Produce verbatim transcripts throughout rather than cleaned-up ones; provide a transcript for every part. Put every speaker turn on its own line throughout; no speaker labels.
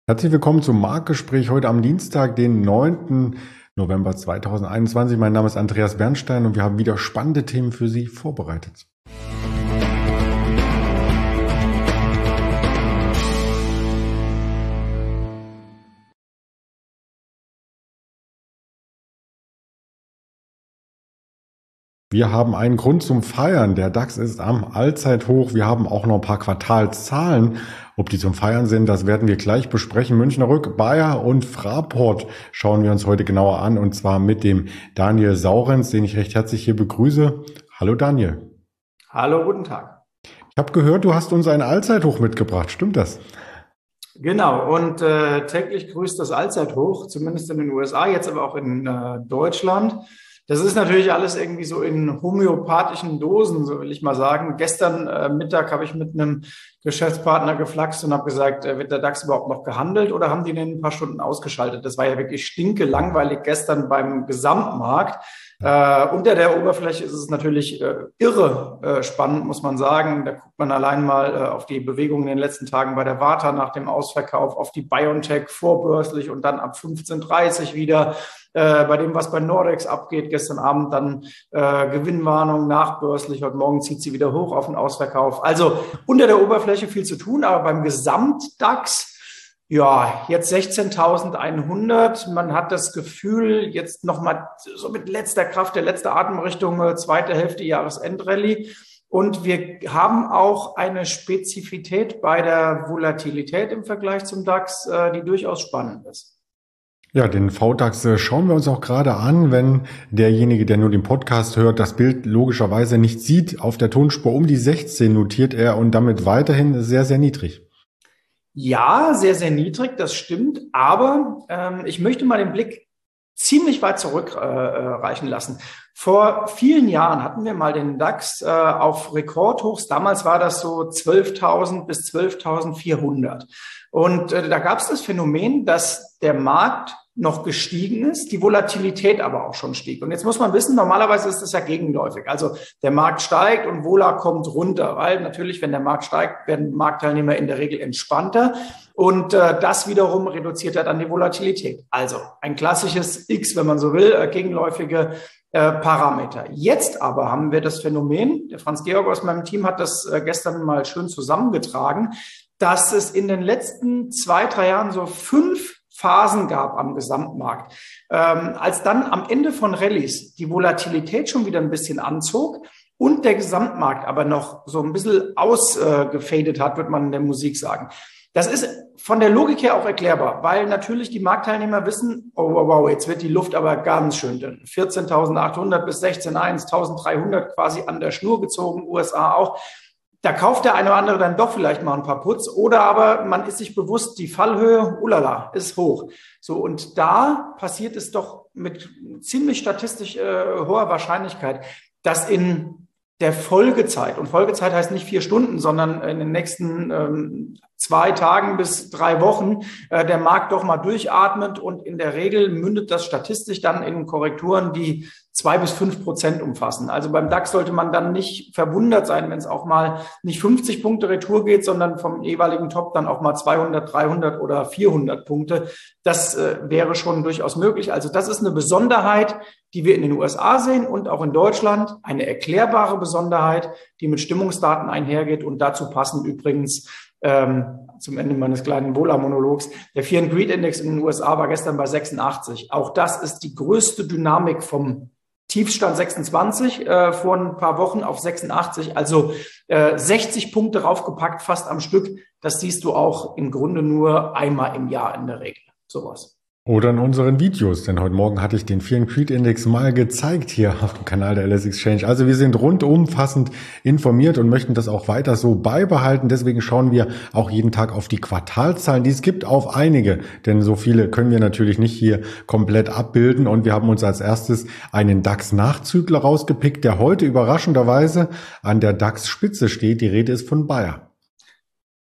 Herzlich willkommen zum Marktgespräch heute am Dienstag, den neunten November zweitausendeinundzwanzig. Mein Name ist Andreas Bernstein und wir haben wieder spannende Themen für Sie vorbereitet. Wir haben einen Grund zum Feiern. Der DAX ist am Allzeithoch. Wir haben auch noch ein paar Quartalszahlen. Ob die zum Feiern sind, das werden wir gleich besprechen. Münchner Rück, Bayer und Fraport schauen wir uns heute genauer an, und zwar mit dem Daniel Saurenz, den ich recht herzlich hier begrüße. Hallo Daniel.
Hallo, guten Tag.
Ich habe gehört, du hast uns ein Allzeithoch mitgebracht. Stimmt das?
Genau, und äh, täglich grüßt das Allzeithoch, zumindest in den U S A, jetzt aber auch in äh, Deutschland. Das ist natürlich alles irgendwie so in homöopathischen Dosen, so will ich mal sagen. Gestern äh, Mittag habe ich mit einem Geschäftspartner geflaxt und habe gesagt, äh, wird der DAX überhaupt noch gehandelt oder haben die den in ein paar Stunden ausgeschaltet? Das war ja wirklich stinke langweilig gestern beim Gesamtmarkt. Äh, unter der Oberfläche ist es natürlich äh, irre äh, spannend, muss man sagen. Da guckt man allein mal äh, auf die Bewegungen in den letzten Tagen bei der Warta nach dem Ausverkauf, auf die BioNTech vorbörslich und dann ab fünfzehn Uhr dreißig wieder. Äh, bei dem, was bei Nordex abgeht, gestern Abend dann äh, Gewinnwarnung nachbörslich. Heute Morgen zieht sie wieder hoch auf den Ausverkauf. Also unter der Oberfläche viel zu tun, aber beim Gesamt-DAX, ja, jetzt sechzehntausendeinhundert. Man hat das Gefühl, jetzt nochmal so mit letzter Kraft, der letzte Atemrichtung, äh, zweite Hälfte Jahresendrallye. Und wir haben auch eine Spezifität bei der Volatilität im Vergleich zum DAX, äh, die durchaus spannend ist.
Ja, den V DAX schauen wir uns auch gerade an, wenn derjenige, der nur den Podcast hört, das Bild logischerweise nicht sieht. Auf der Tonspur um die sechzehn notiert er und damit weiterhin sehr, sehr niedrig.
Ja, sehr, sehr niedrig, das stimmt. Aber ähm, ich möchte mal den Blick ziemlich weit zurückreichen äh, lassen. Vor vielen Jahren hatten wir mal den DAX äh, auf Rekordhochs. Damals war das so zwölftausend bis zwölftausendvierhundert. Und äh, da gab es das Phänomen, dass der Markt noch gestiegen ist, die Volatilität aber auch schon stieg. Und jetzt muss man wissen, normalerweise ist das ja gegenläufig. Also der Markt steigt und Vola kommt runter, weil natürlich, wenn der Markt steigt, werden Marktteilnehmer in der Regel entspannter. Und äh, das wiederum reduziert ja dann die Volatilität. Also ein klassisches X, wenn man so will, äh, gegenläufige äh, Parameter. Jetzt aber haben wir das Phänomen, der Franz Georg aus meinem Team hat das äh, gestern mal schön zusammengetragen, dass es in den letzten zwei, drei Jahren so fünf Phasen gab am Gesamtmarkt. Ähm, als dann am Ende von Rallyes die Volatilität schon wieder ein bisschen anzog und der Gesamtmarkt aber noch so ein bisschen ausgefadet hat, wird man in der Musik sagen. Das ist von der Logik her auch erklärbar, weil natürlich die Marktteilnehmer wissen, oh wow, wow, jetzt wird die Luft aber ganz schön dünn. vierzehntausendachthundert bis sechzehn Komma eins, eintausenddreihundert quasi an der Schnur gezogen, U S A auch. Da kauft der eine oder andere dann doch vielleicht mal ein paar Putz, oder aber man ist sich bewusst, die Fallhöhe, ulala, ist hoch. So, und da passiert es doch mit ziemlich statistisch äh, hoher Wahrscheinlichkeit, dass in der Folgezeit, und Folgezeit heißt nicht vier Stunden, sondern in den nächsten ähm, zwei Tagen bis drei Wochen äh, der Markt doch mal durchatmet, und in der Regel mündet das statistisch dann in Korrekturen, die zwei bis fünf Prozent umfassen. Also beim DAX sollte man dann nicht verwundert sein, wenn es auch mal nicht fünfzig Punkte Retour geht, sondern vom jeweiligen Top dann auch mal zweihundert, dreihundert oder vierhundert Punkte. Das äh, wäre schon durchaus möglich. Also das ist eine Besonderheit, die wir in den U S A sehen und auch in Deutschland. Eine erklärbare Besonderheit, die mit Stimmungsdaten einhergeht, und dazu passend übrigens ähm, zum Ende meines kleinen Vola-Monologs. Der Fear and Greed Index in den U S A war gestern bei sechsundachtzig. Auch das ist die größte Dynamik vom Tiefstand sechsundzwanzig äh, vor ein paar Wochen auf sechsundachtzig, also äh, sechzig Punkte raufgepackt, fast am Stück. Das siehst du auch im Grunde nur einmal im Jahr in der Regel. Sowas.
Oder in unseren Videos, denn heute Morgen hatte ich den Fear and Greed Index mal gezeigt hier auf dem Kanal der L S Exchange. Also wir sind rundumfassend informiert und möchten das auch weiter so beibehalten. Deswegen schauen wir auch jeden Tag auf die Quartalzahlen, die es gibt, auf einige. Denn so viele können wir natürlich nicht hier komplett abbilden. Und wir haben uns als erstes einen DAX-Nachzügler rausgepickt, der heute überraschenderweise an der DAX-Spitze steht. Die Rede ist von Bayer.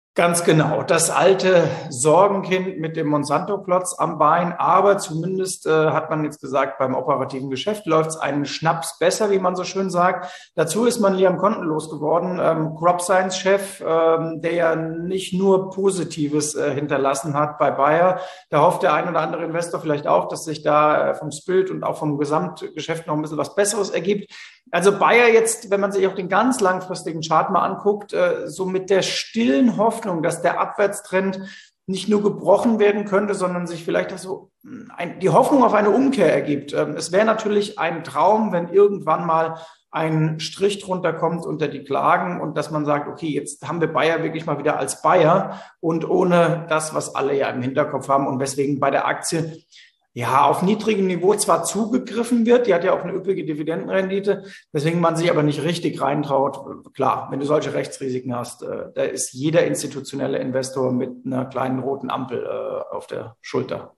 Ganz genau. Das alte Sorgenkind mit dem Monsanto-Klotz am Bein. Aber zumindest äh, hat man jetzt gesagt, beim operativen Geschäft läuft es einen Schnaps besser, wie man so schön sagt. Dazu ist man Liam Condon losgeworden, ähm, Crop Science-Chef, ähm, der ja nicht nur Positives äh, hinterlassen hat bei Bayer. Da hofft der ein oder andere Investor vielleicht auch, dass sich da äh, vom Spirit und auch vom Gesamtgeschäft noch ein bisschen was Besseres ergibt. Also Bayer jetzt, wenn man sich auch den ganz langfristigen Chart mal anguckt, äh, so mit der stillen Hoffnung, dass der Abwärtstrend nicht nur gebrochen werden könnte, sondern sich vielleicht auch so ein, die Hoffnung auf eine Umkehr ergibt. Ähm, es wäre natürlich ein Traum, wenn irgendwann mal ein Strich drunter kommt unter die Klagen und dass man sagt, okay, jetzt haben wir Bayer wirklich mal wieder als Bayer und ohne das, was alle ja im Hinterkopf haben und weswegen bei der Aktie ja auf niedrigem Niveau zwar zugegriffen wird, die hat ja auch eine üppige Dividendenrendite, weswegen man sich aber nicht richtig reintraut. Klar, wenn du solche Rechtsrisiken hast, äh, da ist jeder institutionelle Investor mit einer kleinen roten Ampel äh, auf der Schulter.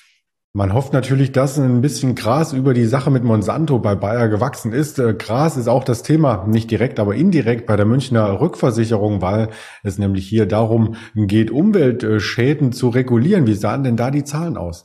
Man hofft natürlich, dass ein bisschen Gras über die Sache mit Monsanto bei Bayer gewachsen ist. Gras ist auch das Thema, nicht direkt, aber indirekt bei der Münchner Rückversicherung, weil es nämlich hier darum geht, Umweltschäden zu regulieren. Wie sahen denn da die Zahlen aus?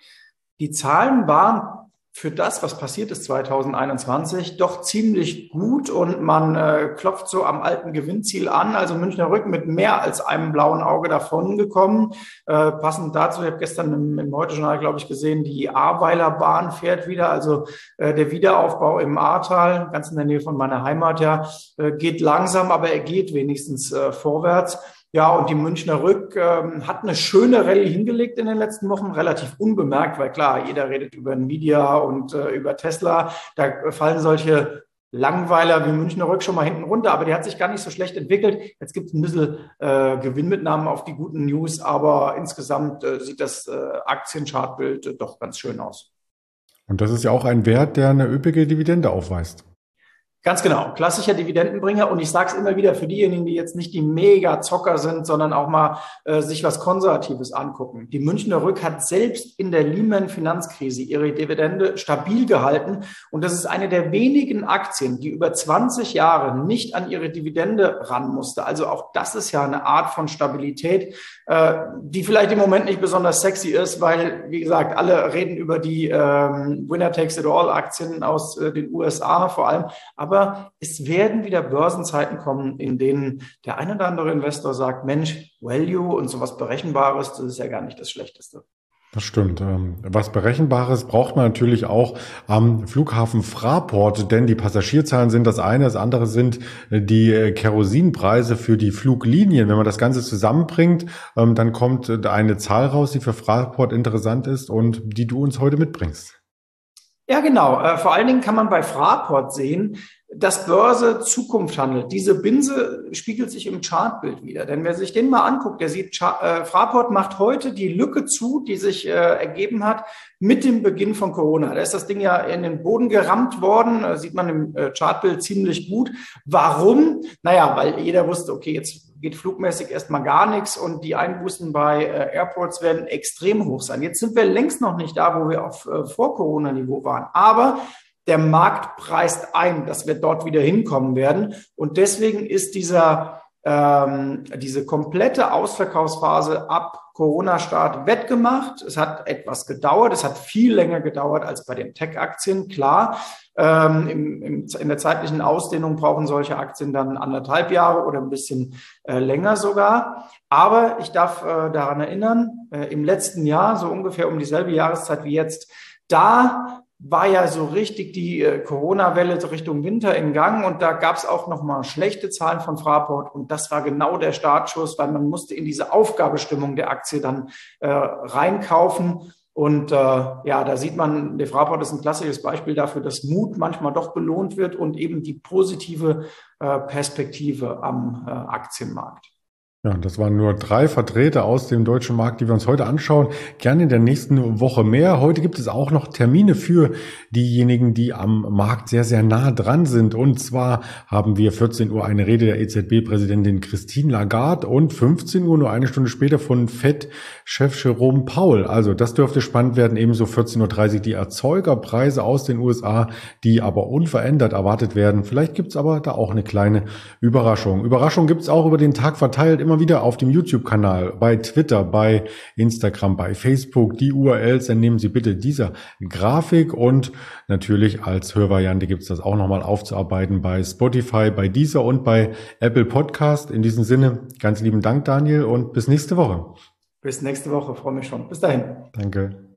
Die Zahlen waren für das, was passiert ist zwanzig einundzwanzig, doch ziemlich gut und man äh, klopft so am alten Gewinnziel an. Also Münchner Rück mit mehr als einem blauen Auge davon gekommen. Äh, passend dazu, ich habe gestern im, im Heute-Journal, glaube ich, gesehen, die Ahrweiler Bahn fährt wieder. Also äh, der Wiederaufbau im Ahrtal, ganz in der Nähe von meiner Heimat, ja, äh, geht langsam, aber er geht wenigstens äh, vorwärts. Ja, und die Münchner Rück ähm, hat eine schöne Rallye hingelegt in den letzten Wochen, relativ unbemerkt, weil klar, jeder redet über Nvidia und äh, über Tesla. Da fallen solche Langweiler wie Münchner Rück schon mal hinten runter, aber die hat sich gar nicht so schlecht entwickelt. Jetzt gibt es ein bisschen äh, Gewinnmitnahmen auf die guten News, aber insgesamt äh, sieht das äh, Aktienchartbild äh, doch ganz schön aus.
Und das ist ja auch ein Wert, der eine üppige Dividende aufweist.
Ganz genau, klassischer Dividendenbringer und ich sage es immer wieder für diejenigen, die jetzt nicht die Mega-Zocker sind, sondern auch mal äh, sich was Konservatives angucken. Die Münchner Rück hat selbst in der Lehman-Finanzkrise ihre Dividende stabil gehalten und das ist eine der wenigen Aktien, die über zwanzig Jahre nicht an ihre Dividende ran musste. Also auch das ist ja eine Art von Stabilität, äh, die vielleicht im Moment nicht besonders sexy ist, weil, wie gesagt, alle reden über die ähm, Winner-Takes-it-all-Aktien aus äh, den U S A vor allem, aber Aber es werden wieder Börsenzeiten kommen, in denen der ein oder andere Investor sagt, Mensch, Value und sowas Berechenbares, das ist ja gar nicht das Schlechteste.
Das stimmt. Was Berechenbares braucht man natürlich auch am Flughafen Fraport, denn die Passagierzahlen sind das eine, das andere sind die Kerosinpreise für die Fluglinien. Wenn man das Ganze zusammenbringt, dann kommt eine Zahl raus, die für Fraport interessant ist und die du uns heute mitbringst.
Ja, genau. Äh, vor allen Dingen kann man bei Fraport sehen, dass Börse Zukunft handelt. Diese Binse spiegelt sich im Chartbild wieder. Denn wer sich den mal anguckt, der sieht, äh, Fraport macht heute die Lücke zu, die sich äh, ergeben hat mit dem Beginn von Corona. Da ist das Ding ja in den Boden gerammt worden, äh, sieht man im äh, Chartbild ziemlich gut. Warum? Naja, weil jeder wusste, okay, jetzt geht flugmäßig erstmal gar nichts und die Einbußen bei äh, Airports werden extrem hoch sein. Jetzt sind wir längst noch nicht da, wo wir auf äh, Vor-Corona-Niveau waren. Aber der Markt preist ein, dass wir dort wieder hinkommen werden. Und deswegen ist dieser, ähm, diese komplette Ausverkaufsphase ab Corona-Start wettgemacht. Es hat etwas gedauert. Es hat viel länger gedauert als bei den Tech-Aktien. Klar, ähm, im, im, in der zeitlichen Ausdehnung brauchen solche Aktien dann anderthalb Jahre oder ein bisschen äh, länger sogar. Aber ich darf äh, daran erinnern, äh, im letzten Jahr, so ungefähr um dieselbe Jahreszeit wie jetzt, da war ja so richtig die äh, Corona-Welle so Richtung Winter in Gang und da gab es auch nochmal schlechte Zahlen von Fraport und das war genau der Startschuss, weil man musste in diese Aufgabestimmung der Aktie dann äh, reinkaufen und äh, ja, da sieht man, der Fraport ist ein klassisches Beispiel dafür, dass Mut manchmal doch belohnt wird und eben die positive äh, Perspektive am äh, Aktienmarkt.
Ja, das waren nur drei Vertreter aus dem deutschen Markt, die wir uns heute anschauen. Gerne in der nächsten Woche mehr. Heute gibt es auch noch Termine für diejenigen, die am Markt sehr, sehr nah dran sind. Und zwar haben wir vierzehn Uhr eine Rede der E Z B-Präsidentin Christine Lagarde und fünfzehn Uhr, nur eine Stunde später, von Fed-Chef Jerome Powell. Also das dürfte spannend werden. Ebenso vierzehn Uhr dreißig die Erzeugerpreise aus den U S A, die aber unverändert erwartet werden. Vielleicht gibt es aber da auch eine kleine Überraschung. Überraschung gibt es auch über den Tag verteilt immer immer wieder auf dem YouTube-Kanal, bei Twitter, bei Instagram, bei Facebook die U R Ls, entnehmen Sie bitte dieser Grafik und natürlich als Hörvariante gibt es das auch nochmal aufzuarbeiten bei Spotify, bei Deezer und bei Apple Podcast. In diesem Sinne, ganz lieben Dank, Daniel, und bis nächste Woche.
Bis nächste Woche, freue mich schon. Bis dahin.
Danke.